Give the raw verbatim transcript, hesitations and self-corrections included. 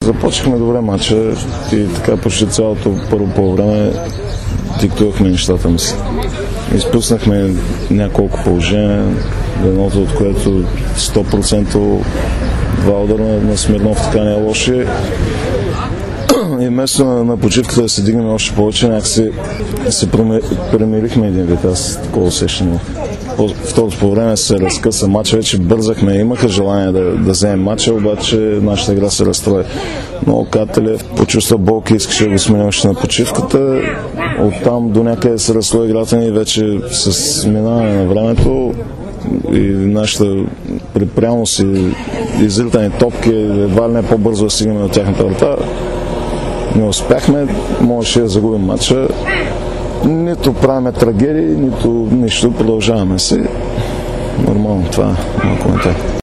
Започнахме добре мача и така почти цялото първо по време диктувахме нещата ми си. Изпуснахме няколко положения, едното от което сто процента два удара на Смирнов така не е лоши. И вместо на, на почивката да се дигнем още повече, някакси се премирихме един вид, аз такова усещане. Второто по време се разкъса матча, вече бързахме, имаха желание да, да вземем матча, обаче нашата игра се разстрои. Но Кателев почувства болки, искаше да го сменя още на почивката. Оттам до някъде се разстрои играта ни, вече с минаване на времето и нашата припрялност и излитане топки, едва ли не по-бързо да стигнем от тяхната врата. Не успяхме, можеше да загубим матча. Нито правиме трагедии, нито нищо, продължаваме си. Нормално, това е моят коментар.